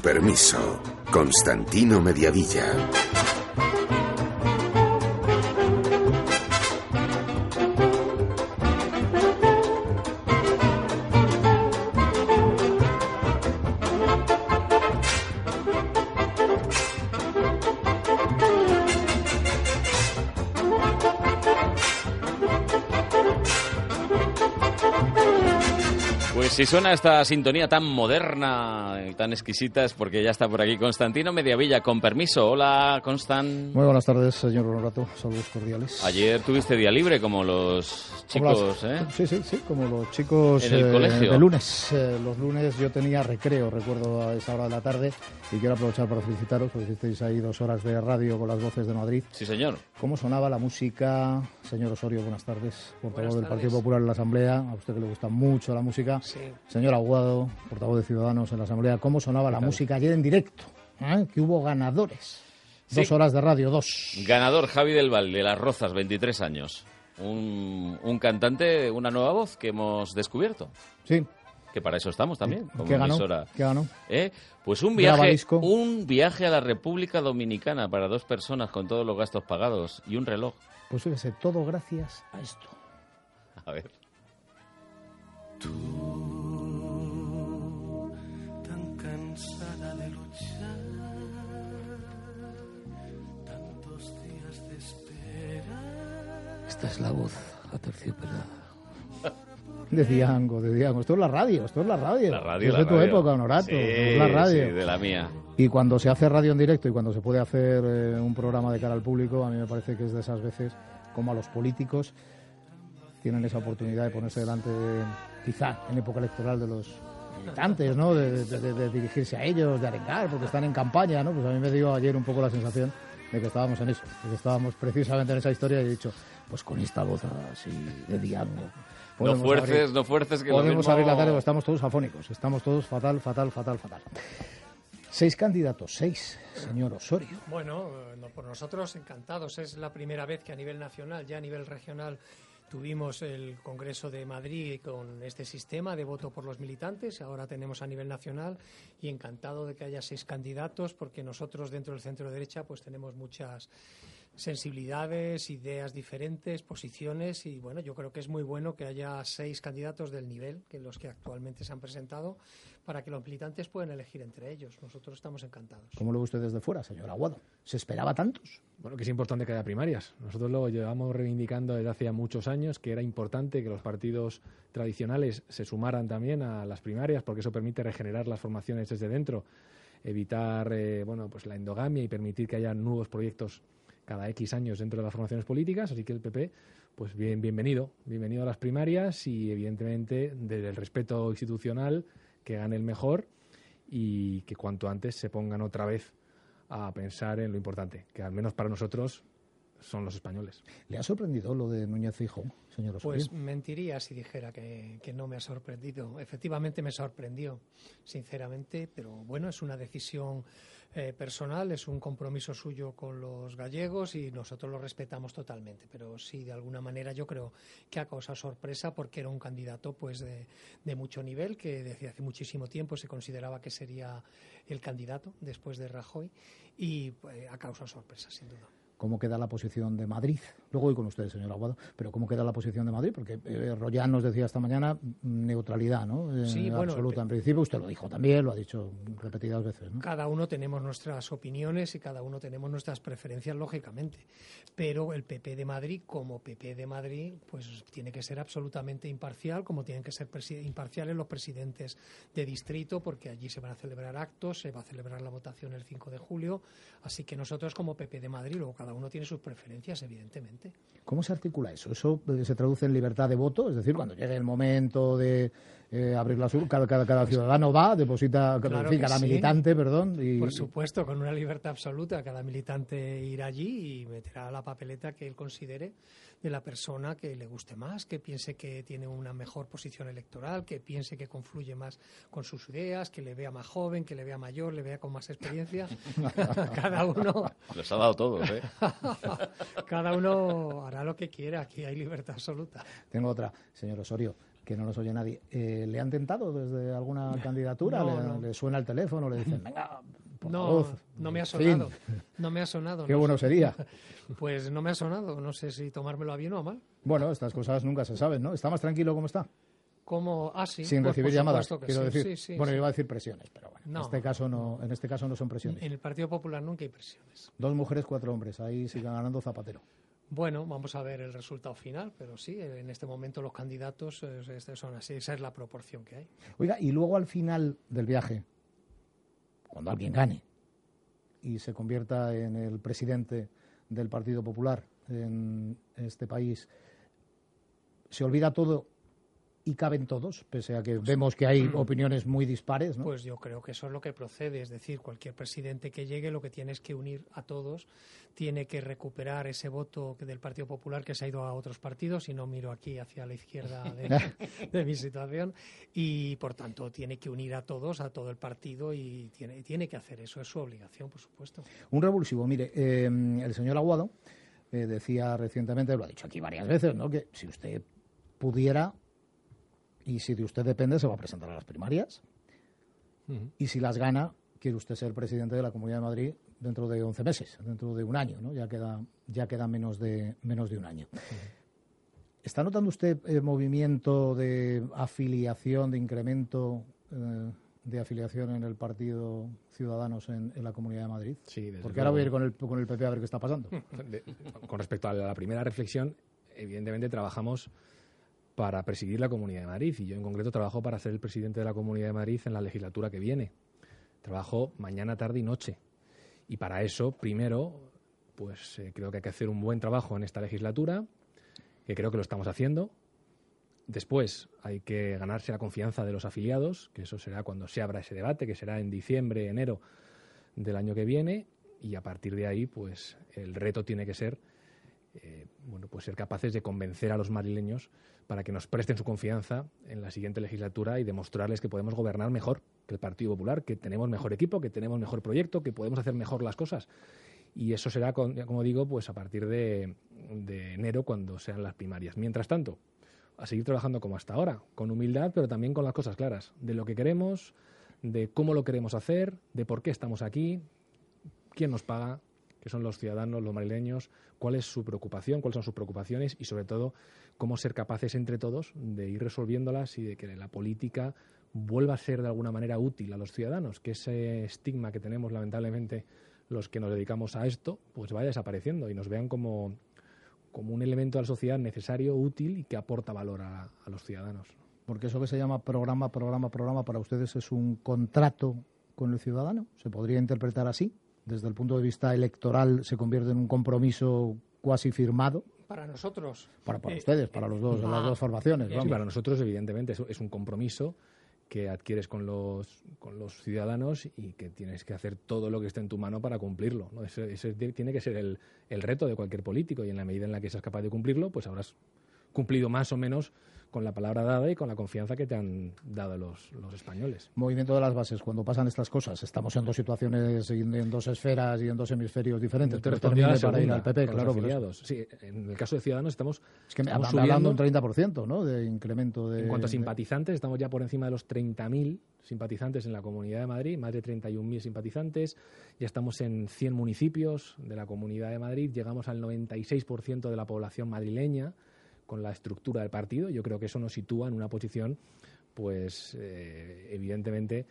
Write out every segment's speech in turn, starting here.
permiso, Constantino Mediavilla. Si suena esta sintonía tan moderna y tan exquisita es porque ya está por aquí Constantino Mediavilla, con permiso. Hola, Constant. Muy buenas tardes, señor Honorato. Saludos cordiales. Ayer tuviste día libre, como los chicos, ¿eh? Sí, como los chicos en el colegio. De lunes. Los lunes yo tenía recreo, recuerdo, a esa hora de la tarde, y quiero aprovechar para felicitaros, porque hicisteis ahí 2 horas de radio con las voces de Madrid. Sí, señor. ¿Cómo sonaba la música? Señor Osorio, buenas tardes, portavoz del Partido Popular en la Asamblea. A usted que le gusta mucho la música. Sí. Señor Aguado, portavoz de Ciudadanos en la Asamblea, ¿cómo sonaba la música ayer en directo? Que hubo ganadores. Sí. 2 horas de radio, 2. Ganador Javi del Val, de Las Rozas, 23 años. Un cantante, una nueva voz que hemos descubierto. Sí. Que para eso estamos también. Como ¿Qué ganó? emisora. ¿Qué ganó? Pues un viaje a la República Dominicana para 2 personas con todos los gastos pagados y un reloj. Pues fíjese, todo gracias a esto. A ver. Tú, tan cansada de luchar, tantos días de espera. Esta es la voz aterciopelada. De Diango. Esto es la radio. La radio, es de tu época, Honorato. Sí, es la radio. Sí, de la mía. Y cuando se hace radio en directo y cuando se puede hacer un programa de cara al público, a mí me parece que es de esas veces como a los políticos tienen esa oportunidad de ponerse delante, quizá en época electoral, de los militantes, ¿no? De dirigirse a ellos, de arengar, porque están en campaña, ¿no? Pues a mí me dio ayer un poco la sensación de que estábamos en eso, de que estábamos precisamente en esa historia, y he dicho, pues con esta voz así de Diango. No fuerces, que podemos lo mismo... abrir la tarde, porque estamos todos afónicos, estamos todos fatal. 6 candidatos, 6, señor Osorio. Bueno, por nosotros encantados. Es la primera vez que a nivel nacional, ya a nivel regional, tuvimos el Congreso de Madrid con este sistema de voto por los militantes. Ahora tenemos a nivel nacional y encantado de que haya 6 candidatos, porque nosotros dentro del centro derecha pues tenemos muchas sensibilidades, ideas diferentes, posiciones, y bueno, yo creo que es muy bueno que haya 6 candidatos del nivel que los que actualmente se han presentado, para que los militantes puedan elegir entre ellos. Nosotros estamos encantados. ¿Cómo lo ve usted desde fuera, señor Aguado? ¿Se esperaba tantos? Bueno, que es importante que haya primarias. Nosotros lo llevamos reivindicando desde hace ya muchos años, que era importante que los partidos tradicionales se sumaran también a las primarias, porque eso permite regenerar las formaciones desde dentro, evitar pues la endogamia y permitir que haya nuevos proyectos cada X años dentro de las formaciones políticas. Así que el PP, pues bienvenido a las primarias, y evidentemente desde el respeto institucional, que gane el mejor y que cuanto antes se pongan otra vez a pensar en lo importante, que al menos para nosotros son los españoles. ¿Le ha sorprendido lo de Núñez Feijóo, señor Osorio? Pues mentiría si dijera que no me ha sorprendido. Efectivamente me sorprendió, sinceramente, pero bueno, es una decisión personal, es un compromiso suyo con los gallegos y nosotros lo respetamos totalmente, pero sí, de alguna manera yo creo que ha causado sorpresa, porque era un candidato pues de mucho nivel, que desde hace muchísimo tiempo se consideraba que sería el candidato después de Rajoy, y ha causado sorpresa, sin duda. ¿Cómo queda la posición de Madrid? Luego voy con usted, señor Aguado, pero ¿cómo queda la posición de Madrid? Porque Royán nos decía esta mañana neutralidad, ¿no? Sí, bueno, absoluta. En principio usted lo dijo también, lo ha dicho repetidas veces, ¿no? Cada uno tenemos nuestras opiniones y cada uno tenemos nuestras preferencias, lógicamente. Pero el PP de Madrid, como PP de Madrid, pues tiene que ser absolutamente imparcial, como tienen que ser imparciales los presidentes de distrito, porque allí se van a celebrar actos, se va a celebrar la votación el 5 de julio. Así que nosotros, como PP de Madrid, luego cada uno tiene sus preferencias, evidentemente. ¿Cómo se articula eso? ¿Eso se traduce en libertad de voto? Es decir, cuando llegue el momento de abrir las urnas, cada ciudadano va, deposita, claro, cada militante, perdón. Y... Por supuesto, con una libertad absoluta. Cada militante irá allí y meterá la papeleta que él considere de la persona que le guste más, que piense que tiene una mejor posición electoral, que piense que confluye más con sus ideas, que le vea más joven, que le vea mayor, le vea con más experiencia. Cada uno... Los ha dado todos, ¿eh? Cada uno hará lo que quiera. Aquí hay libertad absoluta. Tengo otra, señor Osorio. que no nos oye nadie. ¿Le han tentado desde alguna candidatura? No. ¿Le suena el teléfono? ¿Le dicen, venga, por No, favor? no me ha En sonado. fin. No me ha sonado. Qué no bueno sé. sería. Pues no me ha sonado. No sé si tomármelo a bien o a mal. Bueno, estas cosas nunca se saben, ¿no? ¿Está más tranquilo como está? ¿Cómo? Ah, sí. Sin Pues, recibir por llamadas, supuesto que quiero sí. decir. Sí, Bueno, sí. iba a decir presiones, pero bueno, No. en este caso no son presiones. En el Partido Popular nunca hay presiones. 2 mujeres, 4 hombres, ahí sigue ganando Zapatero. Bueno, vamos a ver el resultado final, pero sí, en este momento los candidatos son así. Esa es la proporción que hay. Oiga, y luego al final del viaje, cuando alguien gane y se convierta en el presidente del Partido Popular en este país, se olvida todo y caben todos, pese a que vemos que hay opiniones muy dispares, ¿no? Pues yo creo que eso es lo que procede, es decir, cualquier presidente que llegue lo que tiene es que unir a todos, tiene que recuperar ese voto del Partido Popular que se ha ido a otros partidos, y no miro aquí hacia la izquierda de mi situación, y por tanto tiene que unir a todos, a todo el partido, y tiene que hacer eso, es su obligación, por supuesto. Un revulsivo, mire, el señor Aguado decía recientemente, lo ha dicho aquí varias veces, ¿no?, que si usted pudiera, y si de usted depende, se va a presentar a las primarias. Y si las gana, quiere usted ser presidente de la Comunidad de Madrid dentro de 11 meses, dentro de un año, ¿no? Ya queda menos de un año. ¿Está notando usted movimiento de afiliación, de incremento de afiliación en el Partido Ciudadanos en la Comunidad de Madrid? Sí, desde Porque ahora luego. voy a ir con el PP a ver qué está pasando. Con respecto a la primera reflexión, evidentemente trabajamos para presidir la Comunidad de Madrid, y yo en concreto trabajo para ser el presidente de la Comunidad de Madrid en la legislatura que viene. Trabajo mañana, tarde y noche. Y para eso, primero, pues creo que hay que hacer un buen trabajo en esta legislatura, que creo que lo estamos haciendo. Después hay que ganarse la confianza de los afiliados, que eso será cuando se abra ese debate, que será en diciembre, enero del año que viene, y a partir de ahí, pues el reto tiene que ser pues ser capaces de convencer a los madrileños para que nos presten su confianza en la siguiente legislatura y demostrarles que podemos gobernar mejor que el Partido Popular, que tenemos mejor equipo, que tenemos mejor proyecto, que podemos hacer mejor las cosas. Y eso será, como digo, pues a partir de enero, cuando sean las primarias. Mientras tanto, a seguir trabajando como hasta ahora, con humildad, pero también con las cosas claras, de lo que queremos, de cómo lo queremos hacer, de por qué estamos aquí, quién nos paga, que son los ciudadanos, los madrileños, cuál es su preocupación, cuáles son sus preocupaciones, y sobre todo cómo ser capaces entre todos de ir resolviéndolas y de que la política vuelva a ser de alguna manera útil a los ciudadanos, que ese estigma que tenemos lamentablemente los que nos dedicamos a esto, pues vaya desapareciendo y nos vean como un elemento de la sociedad necesario, útil y que aporta valor a los ciudadanos. Porque eso que se llama programa, para ustedes es un contrato con el ciudadano, ¿se podría interpretar así? Desde el punto de vista electoral se convierte en un compromiso cuasi firmado. Para nosotros. Para ustedes, para los dos, las dos formaciones. Sí, vamos. para nosotros, evidentemente, es un compromiso que adquieres con los ciudadanos y que tienes que hacer todo lo que esté en tu mano para cumplirlo, ¿no? Ese tiene que ser el reto de cualquier político, y en la medida en la que seas capaz de cumplirlo, pues habrás cumplido más o menos con la palabra dada y con la confianza que te han dado los españoles. Movimiento de las bases, cuando pasan estas cosas, estamos en dos situaciones, en dos esferas y en dos hemisferios diferentes. Yo te pero respondía a la termine para ir segunda, al PP, con claro. los por eso. afiliados. Sí, en el caso de Ciudadanos estamos Hablando un 30%, ¿no?, de incremento de... En cuanto a simpatizantes, estamos ya por encima de los 30.000 simpatizantes en la Comunidad de Madrid, más de 31.000 simpatizantes. Ya estamos en 100 municipios de la Comunidad de Madrid, llegamos al 96% de la población madrileña con la estructura del partido. Yo creo que eso nos sitúa en una posición, pues evidentemente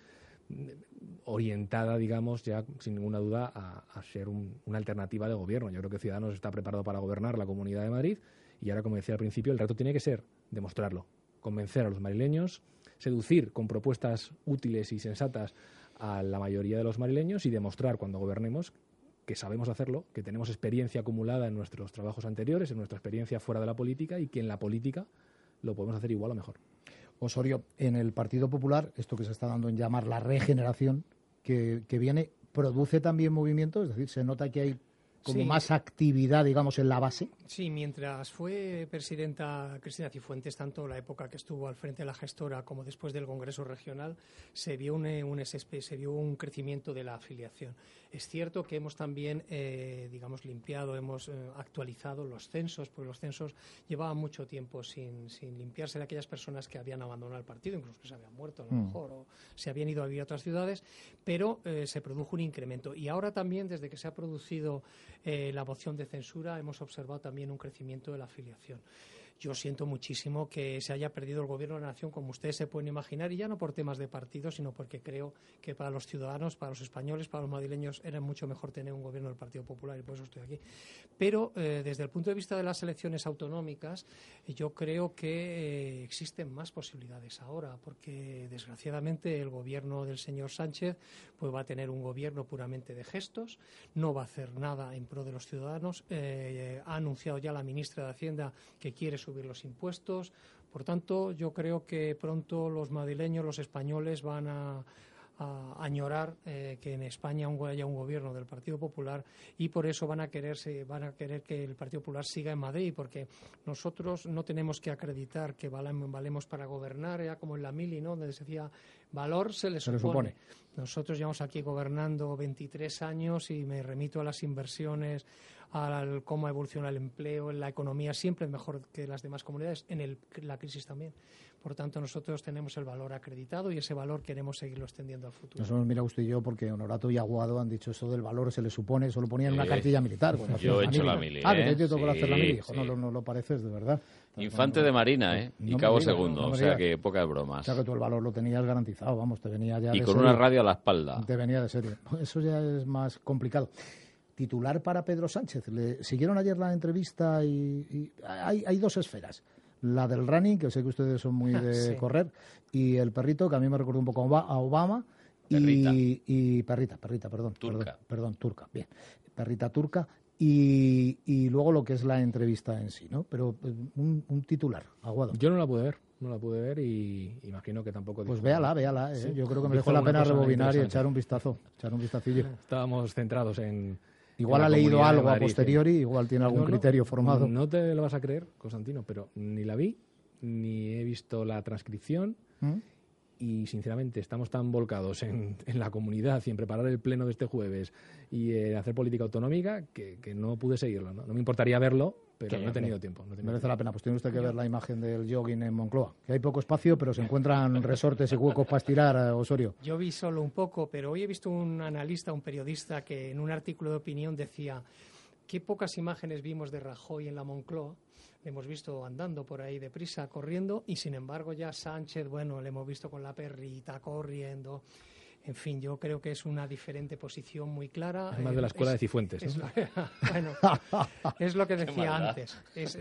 orientada, digamos, ya sin ninguna duda a ser una alternativa de gobierno. Yo creo que Ciudadanos está preparado para gobernar la Comunidad de Madrid, y ahora, como decía al principio, el reto tiene que ser demostrarlo, convencer a los madrileños, seducir con propuestas útiles y sensatas a la mayoría de los madrileños y demostrar cuando gobernemos que sabemos hacerlo, que tenemos experiencia acumulada en nuestros trabajos anteriores, en nuestra experiencia fuera de la política, y que en la política lo podemos hacer igual o mejor. Osorio, en el Partido Popular, esto que se está dando en llamar la regeneración que viene, ¿produce también movimiento? Es decir, ¿se nota que hay como más actividad, digamos, en la base? Sí, mientras fue presidenta Cristina Cifuentes, tanto la época que estuvo al frente de la gestora como después del Congreso Regional, se vio un crecimiento de la afiliación. Es cierto que hemos también, limpiado, hemos actualizado los censos, porque los censos llevaban mucho tiempo sin limpiarse de aquellas personas que habían abandonado el partido, incluso que se habían muerto a lo mejor, o se habían ido a vivir a otras ciudades, pero se produjo un incremento. Y ahora también, desde que se ha producido la moción de censura, hemos observado también un crecimiento de la afiliación. Yo siento muchísimo que se haya perdido el gobierno de la nación, como ustedes se pueden imaginar, y ya no por temas de partido, sino porque creo que para los ciudadanos, para los españoles, para los madrileños, era mucho mejor tener un gobierno del Partido Popular, y por eso estoy aquí. Pero desde el punto de vista de las elecciones autonómicas, yo creo que existen más posibilidades ahora, porque desgraciadamente el gobierno del señor Sánchez pues va a tener un gobierno puramente de gestos, no va a hacer nada en pro de los ciudadanos. Ha anunciado ya la ministra de Hacienda que quiere subir los impuestos. Por tanto, yo creo que pronto los madrileños, los españoles van a añorar que en España haya un gobierno del Partido Popular, y por eso van a querer que el Partido Popular siga en Madrid, porque nosotros no tenemos que acreditar que valemos para gobernar, ya como en la mili, ¿no?, donde se decía valor se le supone. Nosotros llevamos aquí gobernando 23 años y me remito a las inversiones, a cómo evoluciona el empleo, en la economía, siempre mejor que las demás comunidades, en la crisis también. Por tanto, nosotros tenemos el valor acreditado y ese valor queremos seguirlo extendiendo al futuro. Eso nos mira usted y yo, porque Honorato y Aguado han dicho eso del valor se le supone, eso lo ponían en una cartilla militar. Yo he hecho la mili. Que te tocó hacer la mili. Hijo, no lo pareces, de verdad. Infante de Marina, y cabo segundo, o sea que pocas bromas. O sea que tú el valor lo tenías garantizado, vamos, te venía ya y de con serie. Una radio a la espalda. Te venía de serie. Eso ya es más complicado. Titular para Pedro Sánchez. Le siguieron ayer la entrevista y hay dos esferas. La del running, que sé que ustedes son muy de correr, y el perrito, que a mí me recordó un poco a Obama. Y perrita, perdón. Turca. Perdón, turca, bien. Perrita turca. Y luego lo que es la entrevista en sí, ¿no? Pero un titular, Aguado. Yo no la pude ver y imagino que tampoco... Pues véala, ¿eh? Sí. Yo creo que merece la pena rebobinar y echar un vistacillo. Estábamos centrados en... Igual ha leído algo a posteriori, igual tiene algún criterio formado. No te lo vas a creer, Constantino, pero ni la vi, ni he visto la transcripción. Y sinceramente estamos tan volcados en la comunidad y en preparar el pleno de este jueves y hacer política autonómica que no pude seguirlo. No me importaría verlo, pero no he tenido tiempo. Merece la pena. Pues tiene usted que ver la imagen del jogging en Moncloa, que hay poco espacio, pero se encuentran resortes y huecos para estirar, Osorio. Yo vi solo un poco, pero hoy he visto un analista, un periodista, que en un artículo de opinión decía: qué pocas imágenes vimos de Rajoy en la Moncloa. Le hemos visto andando por ahí deprisa, corriendo, y sin embargo ya Sánchez, le hemos visto con la perrita corriendo. En fin, yo creo que es una diferente posición muy clara. Es más de la escuela de Cifuentes, ¿no? Es lo que decía antes.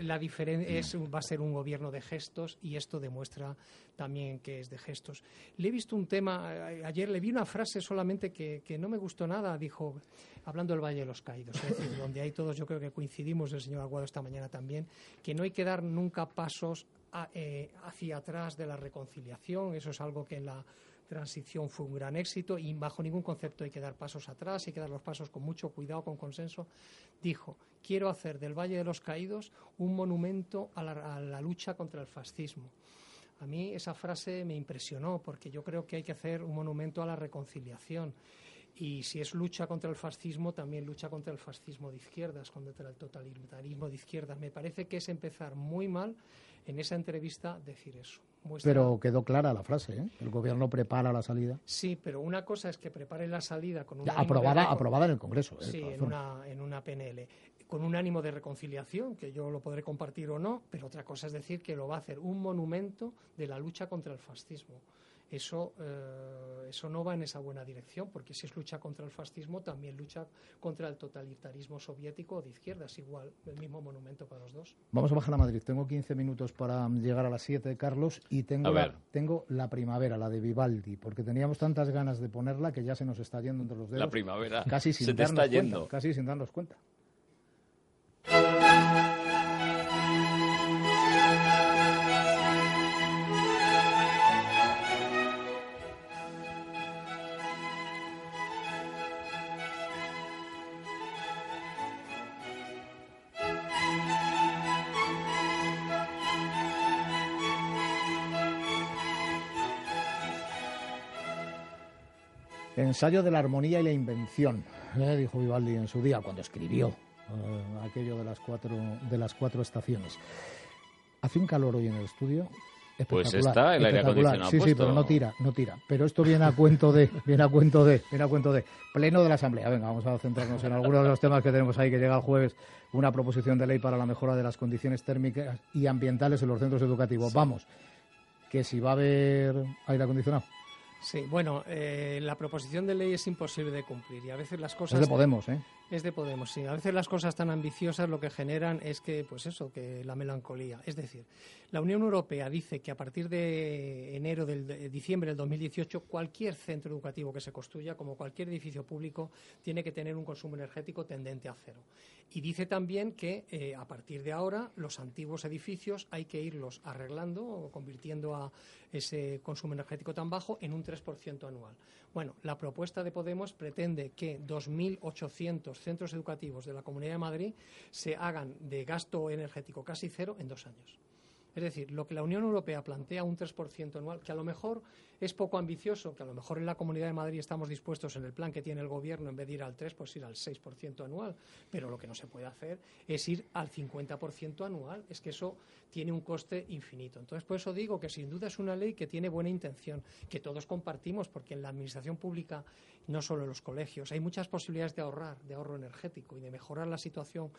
Va a ser un gobierno de gestos, y esto demuestra también que es de gestos. Le he visto un tema, ayer le vi una frase solamente que no me gustó nada, dijo, hablando del Valle de los Caídos, es decir, donde hay todos, yo creo que coincidimos, el señor Aguado esta mañana también, que no hay que dar nunca pasos hacia atrás de la reconciliación. Eso es algo que en la transición fue un gran éxito, y bajo ningún concepto hay que dar pasos atrás, hay que dar los pasos con mucho cuidado, con consenso. Dijo: quiero hacer del Valle de los Caídos un monumento a la lucha contra el fascismo. A mí esa frase me impresionó, porque yo creo que hay que hacer un monumento a la reconciliación. Y si es lucha contra el fascismo, también lucha contra el fascismo de izquierdas, contra el totalitarismo de izquierdas. Me parece que es empezar muy mal en esa entrevista decir eso. Pero quedó clara la frase, ¿eh? El gobierno prepara la salida. Sí, pero una cosa es que prepare la salida con una aprobada en el Congreso. Sí, en una PNL, con un ánimo de reconciliación, que yo lo podré compartir o no, pero otra cosa es decir que lo va a hacer un monumento de la lucha contra el fascismo. Eso no va en esa buena dirección, porque si es lucha contra el fascismo, también lucha contra el totalitarismo soviético o de izquierdas, igual, el mismo monumento para los dos. Vamos a bajar a Madrid. Tengo 15 minutos para llegar a las 7, Carlos, y tengo la primavera, la de Vivaldi, porque teníamos tantas ganas de ponerla que ya se nos está yendo entre los dedos. La primavera casi sin se te está yendo. Casi sin darnos cuenta. Ensayo de la armonía y la invención, dijo Vivaldi en su día, cuando escribió aquello de las cuatro estaciones. Hace un calor hoy en el estudio. Pues está el aire acondicionado sí, puesto. Sí, pero no tira. Pero esto viene a cuento de pleno de la Asamblea. Venga, vamos a centrarnos en algunos de los temas que tenemos ahí, que llega el jueves una proposición de ley para la mejora de las condiciones térmicas y ambientales en los centros educativos. Sí. Vamos, que si va a haber aire acondicionado. Sí, bueno, la proposición de ley es imposible de cumplir y a veces las cosas... Es de Podemos, ¿eh? Es de Podemos, sí. A veces las cosas tan ambiciosas lo que generan es que, pues eso, que la melancolía. Es decir, la Unión Europea dice que a partir de diciembre del 2018, cualquier centro educativo que se construya, como cualquier edificio público, tiene que tener un consumo energético tendente a cero. Y dice también que a partir de ahora los antiguos edificios hay que irlos arreglando o convirtiendo a ese consumo energético tan bajo en un 3% anual. Bueno, la propuesta de Podemos pretende que 2.800 centros educativos de la Comunidad de Madrid se hagan de gasto energético casi cero en 2 años. Es decir, lo que la Unión Europea plantea, un 3% anual, que a lo mejor es poco ambicioso, que a lo mejor en la Comunidad de Madrid estamos dispuestos en el plan que tiene el Gobierno, en vez de ir al 3, pues ir al 6% anual. Pero lo que no se puede hacer es ir al 50% anual. Es que eso tiene un coste infinito. Entonces, por eso digo que sin duda es una ley que tiene buena intención, que todos compartimos, porque en la administración pública, no solo en los colegios, hay muchas posibilidades de ahorro energético y de mejorar la situación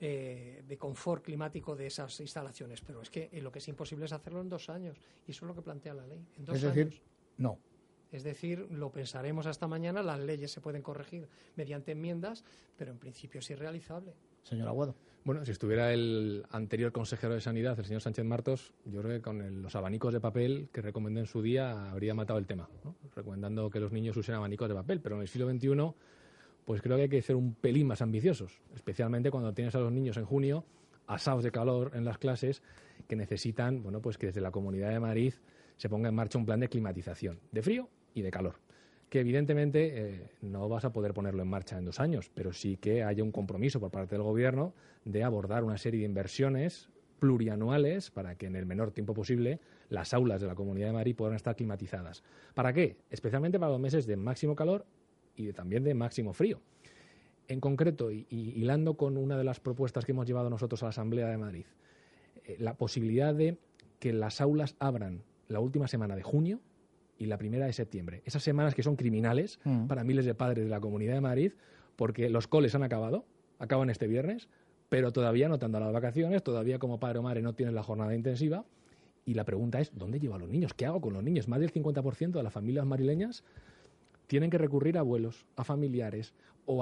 de confort climático de esas instalaciones, pero es que lo que es imposible es hacerlo en 2 años, y eso es lo que plantea la ley. En 2 años. No. Es decir, lo pensaremos hasta mañana, las leyes se pueden corregir mediante enmiendas, pero en principio es irrealizable. Señor Aguado. Bueno, si estuviera el anterior consejero de Sanidad, el señor Sánchez Martos, yo creo que con los abanicos de papel que recomendé en su día habría matado el tema, ¿no? Recomendando que los niños usen abanicos de papel, pero en el siglo XXI pues creo que hay que ser un pelín más ambiciosos, especialmente cuando tienes a los niños en junio asados de calor en las clases, que necesitan, bueno, pues que desde la Comunidad de Madrid se ponga en marcha un plan de climatización, de frío y de calor, que evidentemente no vas a poder ponerlo en marcha en 2 años, pero sí que haya un compromiso por parte del Gobierno de abordar una serie de inversiones plurianuales para que en el menor tiempo posible las aulas de la Comunidad de Madrid puedan estar climatizadas. ¿Para qué? Especialmente para los meses de máximo calor y también de máximo frío. En concreto, y hilando con una de las propuestas que hemos llevado nosotros a la Asamblea de Madrid, la posibilidad de que las aulas abran la última semana de junio y la primera de septiembre. Esas semanas que son criminales para miles de padres de la Comunidad de Madrid, porque los coles acaban este viernes, pero todavía no te han dado las vacaciones, todavía como padre o madre no tienes la jornada intensiva, y la pregunta es, ¿dónde llevo a los niños? ¿Qué hago con los niños? Más del 50% de las familias madrileñas tienen que recurrir a abuelos, a familiares o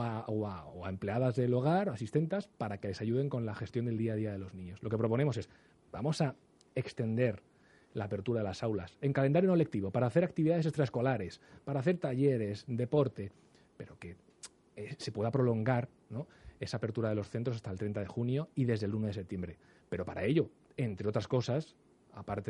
a empleadas del hogar, asistentas, para que les ayuden con la gestión del día a día de los niños. Lo que proponemos es, vamos a extender la apertura de las aulas en calendario no lectivo, para hacer actividades extraescolares, para hacer talleres, deporte, pero que se pueda prolongar, ¿no?, esa apertura de los centros hasta el 30 de junio y desde el 1 de septiembre. Pero para ello, entre otras cosas, aparte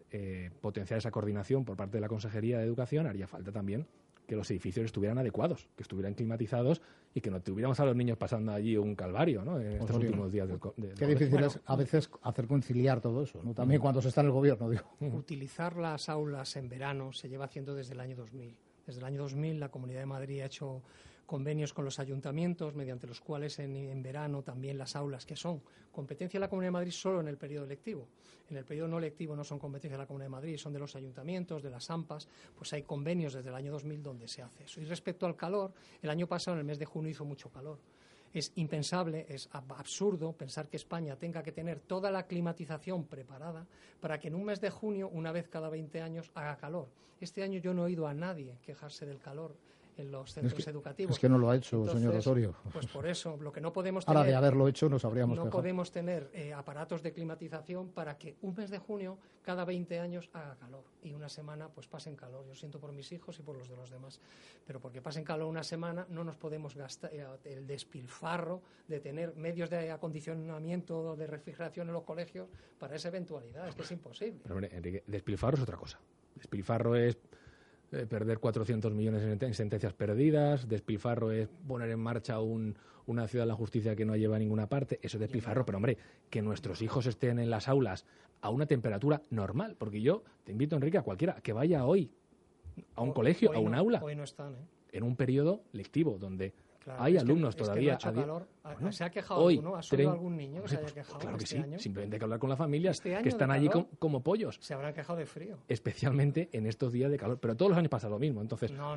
de potenciar esa coordinación por parte de la Consejería de Educación, haría falta también que los edificios estuvieran adecuados, que estuvieran climatizados y que no tuviéramos a los niños pasando allí un calvario, ¿no?, en estos últimos días del Qué difícil es a veces hacer conciliar todo eso, ¿no? También cuando se está en el Gobierno, digo. Utilizar las aulas en verano se lleva haciendo desde el año 2000. Desde el año 2000 la Comunidad de Madrid ha hecho convenios con los ayuntamientos, mediante los cuales en verano también las aulas, que son competencia de la Comunidad de Madrid solo en el periodo lectivo. En el periodo no lectivo no son competencia de la Comunidad de Madrid, son de los ayuntamientos, de las AMPAs, pues hay convenios desde el año 2000 donde se hace eso. Y respecto al calor, el año pasado, en el mes de junio, hizo mucho calor. Es impensable, es absurdo pensar que España tenga que tener toda la climatización preparada para que en un mes de junio, una vez cada 20 años, haga calor. Este año yo no he oído a nadie quejarse del calor en los centros educativos. Es que no lo ha hecho, entonces, señor Osorio. Pues por eso, lo que no podemos tener... Ahora, de haberlo hecho, nos habríamos quejado. No podemos tener aparatos de climatización para que un mes de junio, cada 20 años, haga calor. Y una semana, pues pasen calor. Yo siento por mis hijos y por los de los demás. Pero porque pasen calor una semana, no nos podemos gastar el despilfarro de tener medios de acondicionamiento, de refrigeración en los colegios para esa eventualidad. Es que es imposible. Pero, hombre, Enrique, despilfarro es otra cosa. Despilfarro es perder 400 millones en sentencias perdidas, despilfarro es poner en marcha una ciudad de la justicia que no lleva a ninguna parte, eso es despilfarro, pero hombre, que nuestros hijos estén en las aulas a una temperatura normal, porque yo te invito, Enrique, a cualquiera que vaya hoy a un colegio, a un aula. Hoy no están, en un periodo lectivo donde Claro, hay es que- alumnos es que todavía... no ha hecho calor. Bueno, ¿Se ha quejado hoy, alguno? ¿Ha subido tren- algún niño que se haya quejado Claro que este sí, año? simplemente hay que hablar con las familias Este año que están de allí calor. como pollos, Se habrán quejado de frío. especialmente en estos días de calor. Pero todos los años pasa lo mismo. Entonces, No.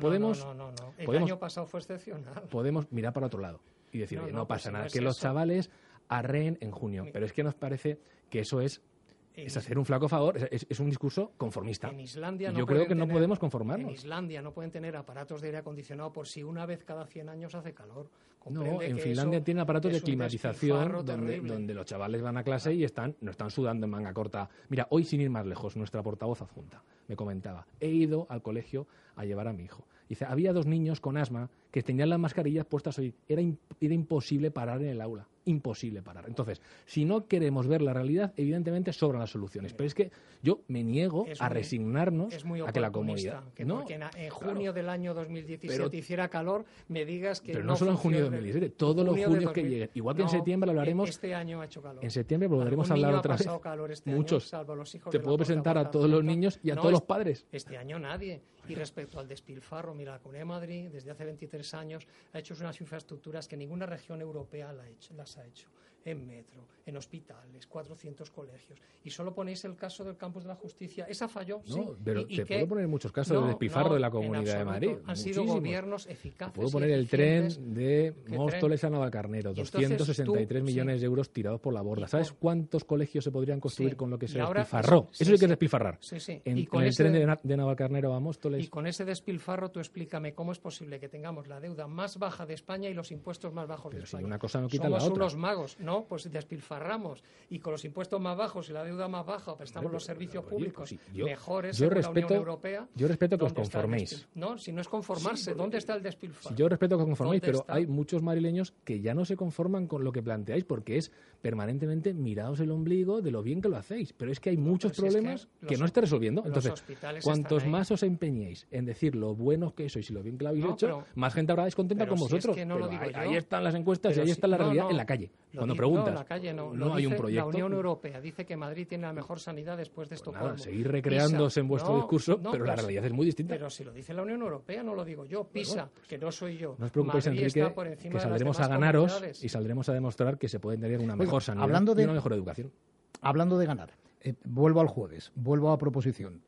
El podemos- año pasado fue excepcional. podemos mirar para otro lado y decir, No, oye, no, no pues pasa si nada, no es que los eso. chavales arreen en junio. Pero es que nos parece que eso es hacer un flaco favor, es un discurso conformista. En Islandia Y no yo creo pueden que no tener- podemos En conformarnos. Islandia no pueden tener aparatos de aire acondicionado por si una vez cada 100 años hace calor. No, Comprende en que Finlandia eso tienen aparatos de es un despilfarro climatización terrible. donde los chavales van a clase y no están sudando en manga corta. Mira, hoy sin ir más lejos, nuestra portavoz adjunta me comentaba, he ido al colegio a llevar a mi hijo. Dice, había 2 niños con asma que tenían las mascarillas puestas hoy. Era imposible parar en el aula. Imposible parar. Entonces, si no queremos ver la realidad, evidentemente sobran las soluciones. Pero es que yo me niego Es a muy- resignarnos Es muy a que la oportunista, comunidad... que No, porque en junio claro. del año 2017 Pero- hiciera calor, me digas que Pero no solo en junio de funcione. 2017, todos los Junio de junios que 2000. lleguen. Igual que en No, septiembre hablaremos... Este año ha hecho calor. En septiembre volveremos a Algún hablar niño otra ha vez. pasado calor este Muchos. año, salvo los hijos Te de la puedo Costa presentar a Guarda todos los Azul. niños y a No, todos los padres. Este año nadie. Y respecto al despilfarro, mira, la Comunidad de Madrid desde hace 23 años ha hecho unas infraestructuras que ninguna región europea las ha hecho. En metro, en hospitales, 400 colegios. Y solo ponéis el caso del Campus de la Justicia. Esa falló, No, sí. pero ¿Y te qué? puedo poner muchos casos de despilfarro de la Comunidad de Madrid. Han sido muchísimos. gobiernos eficaces. Te puedo y poner el tren eficientes. de ¿Qué Móstoles a Navalcarnero, Y entonces 263 tú, millones sí. de euros tirados por la borda. Y ¿Sabes con- cuántos colegios se podrían construir Sí. con lo que se Y ahora- despilfarró? sí, Eso sí que sí. es despilfarrar. Sí, sí. En, Y con en el ese- tren de Navalcarnero a Móstoles. Y con ese despilfarro, tú explícame cómo es posible que tengamos la deuda más baja de España y los impuestos más bajos Pero de si España. una cosa no quita Somos la otra. unos magos, ¿no? Pues despilfarramos. Y con los impuestos más bajos y la deuda más baja, prestamos Hombre, los servicios oye, públicos pues sí, yo mejores respeto- según la Unión Europea. yo respeto que os ¿Dónde está el conforméis. No, si no es conformarse, ¿dónde está el despilfarro? Si yo respeto que os conforméis, ¿Dónde pero está? hay muchos madrileños que ya no se conforman con lo que planteáis porque es permanentemente miraos el ombligo de lo bien que lo hacéis. Pero es que hay muchos pero si es que problemas los que no hos- estáis resolviendo. los Entonces, hospitales cuantos están ahí. más os empeñéis en decir lo buenos que sois y lo bien que lo habéis No, hecho, pero- más gente habrá descontenta pero con si es vosotros. que no lo Pero digo ahí, yo. ahí están las encuestas Pero y ahí si- está la no, realidad no. en la calle. Lo Cuando dice- preguntas, No, en la calle no. no Lo hay un dice proyecto. La Unión Europea dice que Madrid tiene la mejor sanidad después de Pues Estocolmo. nada, seguir recreándose en vuestro No, discurso, no, pero la pues- realidad es muy distinta. Pero si lo dice la Unión Europea, no lo digo yo. PISA, que no soy yo. No os preocupéis, Madrid Enrique, está por encima que de las saldremos a demás ganaros comunidades. y saldremos a demostrar que se puede tener una Oiga, mejor sanidad hablando y de- una mejor educación. Hablando de ganar, vuelvo al jueves, vuelvo a proposición.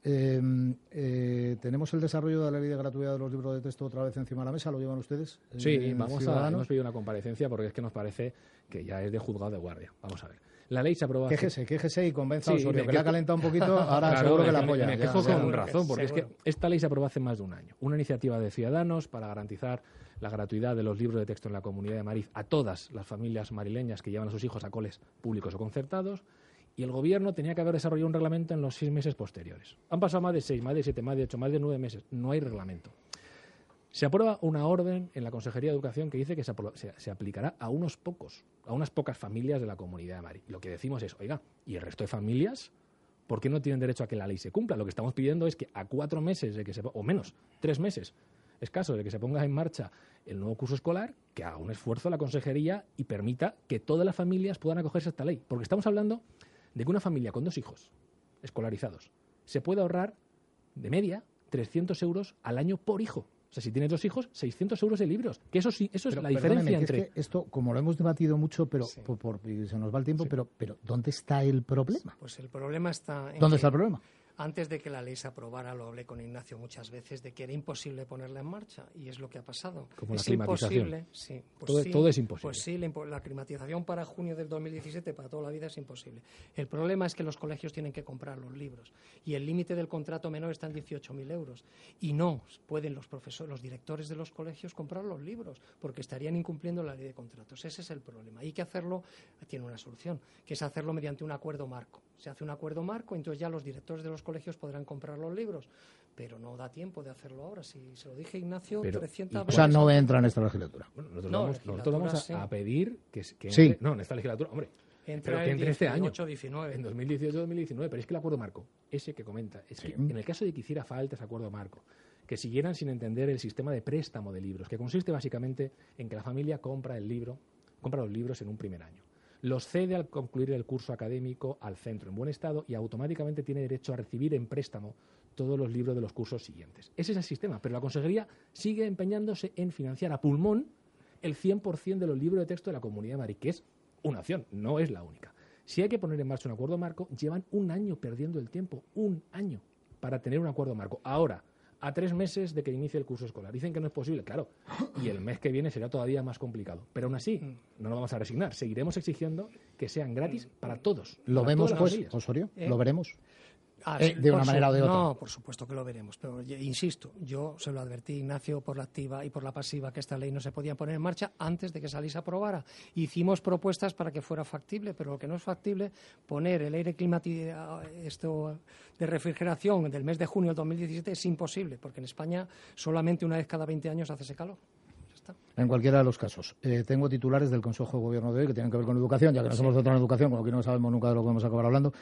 Tenemos el desarrollo de la ley de gratuidad de los libros de texto otra vez encima de la mesa, ¿lo llevan ustedes? Sí, Ciudadanos? hemos pedido una comparecencia porque es que nos parece que ya es de juzgado de guardia. Vamos a ver. La ley se aprobó hace... Quéjese y convenza a Sí, Osorio, me que le ha quejo- calentado un poquito, ahora Claro, seguro que la me apoya. Me ya, quejo ya. con seguro razón, que- porque es seguro. que esta ley se aprobó hace más de un año. Una iniciativa de Ciudadanos para garantizar la gratuidad de los libros de texto en la Comunidad de Madrid a todas las familias madrileñas que llevan a sus hijos a coles públicos o concertados. Y el Gobierno tenía que haber desarrollado un reglamento en los 6 meses posteriores. Han pasado más de 6, más de 7, más de 8, más de 9 meses. No hay reglamento. Se aprueba una orden en la Consejería de Educación que dice que se aplicará a unas pocas familias de la Comunidad de Madrid. Lo que decimos es, oiga, ¿y el resto de familias por qué no tienen derecho a que la ley se cumpla? Lo que estamos pidiendo es que a 4 meses, o menos, 3 meses, escaso de que se ponga en marcha el nuevo curso escolar, que haga un esfuerzo la Consejería y permita que todas las familias puedan acogerse a esta ley. Porque estamos hablando de que una familia con 2 hijos escolarizados se puede ahorrar, de media, 300 euros al año por hijo. O sea, si tienes 2 hijos, 600 euros de libros. Que eso sí, eso es Pero, la perdóneme, diferencia que es entre... que esto, como lo hemos debatido mucho, pero Sí. y se nos va el tiempo, pero ¿dónde está el problema? Pues el problema está en ¿Dónde que está el problema? antes de que la ley se aprobara, lo hablé con Ignacio muchas veces, de que era imposible ponerla en marcha, y es lo que ha pasado. Como la es climatización. imposible, sí. Pues Todo es imposible. Pues sí, la climatización para junio del 2017, para toda la vida, es imposible. El problema es que los colegios tienen que comprar los libros, y el límite del contrato menor está en 18.000 euros, y no pueden los profesores, los directores de los colegios comprar los libros, porque estarían incumpliendo la ley de contratos. Ese es el problema. Hay que hacerlo, tiene una solución, que es hacerlo mediante un acuerdo marco. Se hace un acuerdo marco, entonces ya los directores de los colegios podrán comprar los libros, pero no da tiempo de hacerlo ahora. Si se lo dije, Ignacio, Pero, 300 O sea, no entra en esta legislatura. Bueno, nosotros No, vamos legislatura, sí. a pedir que Sí. entre, no, en esta legislatura, hombre, entra pero que el entre este año. 18-19. En 2018-2019, pero es que el acuerdo marco, ese que comenta, es que en el caso de que hiciera falta ese acuerdo marco, que siguieran sin entender el sistema de préstamo de libros, que consiste básicamente en que la familia compra los libros en un primer año. Los cede al concluir el curso académico al centro en buen estado y automáticamente tiene derecho a recibir en préstamo todos los libros de los cursos siguientes. Ese es el sistema, pero la Consejería sigue empeñándose en financiar a pulmón el 100% de los libros de texto de la Comunidad de Madrid, que es una opción, no es la única. Si hay que poner en marcha un acuerdo marco, llevan un año perdiendo el tiempo, un año, para tener un acuerdo marco. Ahora, a 3 meses de que inicie el curso escolar. Dicen que no es posible, claro, y el mes que viene será todavía más complicado. Pero aún así, no nos vamos a resignar. Seguiremos exigiendo que sean gratis para todos. ¿Lo para vemos, todas las pues, familias. Osorio? ¿Lo veremos? Sí, de una manera o de otra. No, por supuesto que lo veremos, pero insisto, yo se lo advertí, Ignacio, por la activa y por la pasiva, que esta ley no se podía poner en marcha antes de que saliese aprobara. Hicimos propuestas para que fuera factible, pero lo que no es factible, poner el aire climatizado de refrigeración del mes de junio del 2017 es imposible, porque en España solamente una vez cada 20 años hace ese calor. En cualquiera de los casos. Tengo titulares del Consejo de Gobierno de hoy que tienen que ver con educación, ya que no somos de otra educación, con lo que no sabemos nunca de lo que vamos a acabar hablando.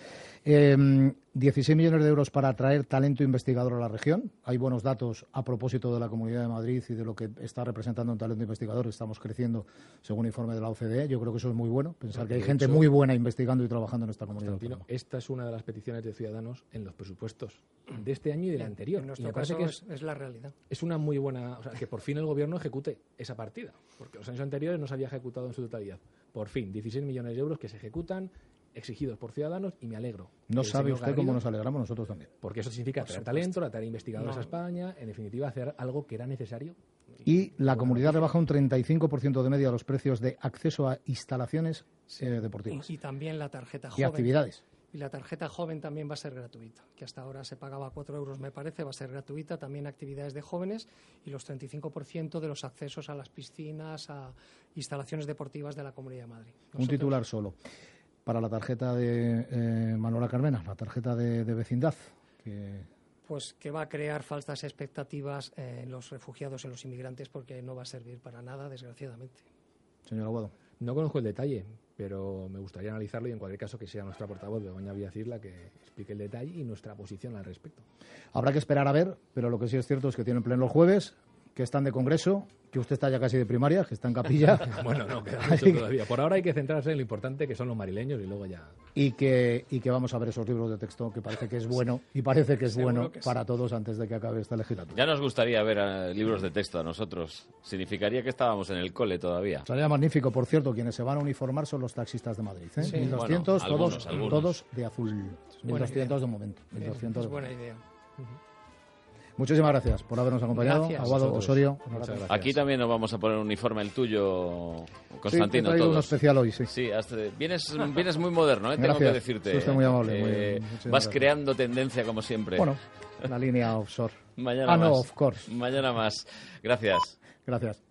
16 millones de euros para atraer talento investigador a la región. Hay buenos datos a propósito de la Comunidad de Madrid y de lo que está representando un talento investigador. Estamos creciendo según informe de la OCDE. Yo creo que eso es muy bueno, pensar que hay gente muy buena investigando y trabajando en esta comunidad autónoma. Esta es una de las peticiones de Ciudadanos en los presupuestos de este año y del anterior. En nuestro caso es la realidad. Es una muy buena... O sea, que por fin el Gobierno ejecute esa partida, porque los años anteriores no se había ejecutado en su totalidad. Por fin, 16 millones de euros que se ejecutan, exigidos por Ciudadanos, y me alegro. No sabe usted cómo nos alegramos nosotros también. Porque eso significa traer talento, traer investigadores a España, en definitiva hacer algo que era necesario. Y la comunidad rebaja un 35% de media los precios de acceso a instalaciones deportivas. Y también la tarjeta y joven. Actividades. Y la tarjeta joven también va a ser gratuita, que hasta ahora se pagaba 4 euros, me parece, va a ser gratuita, también actividades de jóvenes y los 35% de los accesos a las piscinas, a instalaciones deportivas de la Comunidad de Madrid. Un titular solo. Para la tarjeta de Manuela Carmena, la tarjeta de vecindad. Pues que va a crear falsas expectativas en los refugiados, en los inmigrantes, porque no va a servir para nada, desgraciadamente. Señor Aguado. No conozco el detalle, pero me gustaría analizarlo y en cualquier caso que sea nuestra portavoz, Begoña Villacís, la que explique el detalle y nuestra posición al respecto. Habrá que esperar a ver, pero lo que sí es cierto es que tienen pleno el jueves, que están de congreso, que usted está ya casi de primaria, que está en capilla. Bueno, no, queda mucho todavía. Por ahora hay que centrarse en lo importante que son los madrileños y luego ya... Y que vamos a ver esos libros de texto que parece que es bueno y parece que es bueno para todos antes de que acabe esta legislatura. Ya nos gustaría ver libros de texto a nosotros. Significaría que estábamos en el cole todavía. Sería magnífico, por cierto, quienes se van a uniformar son los taxistas de Madrid. ¿eh? Sí. 1.200, Bueno, todos de azul. 1.200 de momento. 1.200 Es buena idea. Muchísimas gracias por habernos acompañado. Gracias. Aguado, Osorio. Muchas gracias. Aquí también nos vamos a poner un uniforme, el tuyo, Constantino. Sí, he traído uno especial hoy, sí. Sí, vienes muy moderno, tengo que decirte. Es usted muy amable. Vas gracias. creando tendencia como siempre. Bueno, la línea offshore. Mañana no, más. of course. Mañana más. Gracias. Gracias.